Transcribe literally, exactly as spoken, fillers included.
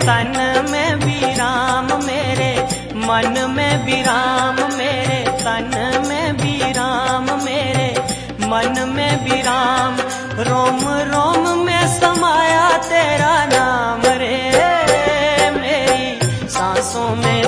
तन में विराम मेरे मन में विराम मेरे तन में विराम मेरे मन में विराम रोम रोम में समाया तेरा नाम रे मेरी सांसों में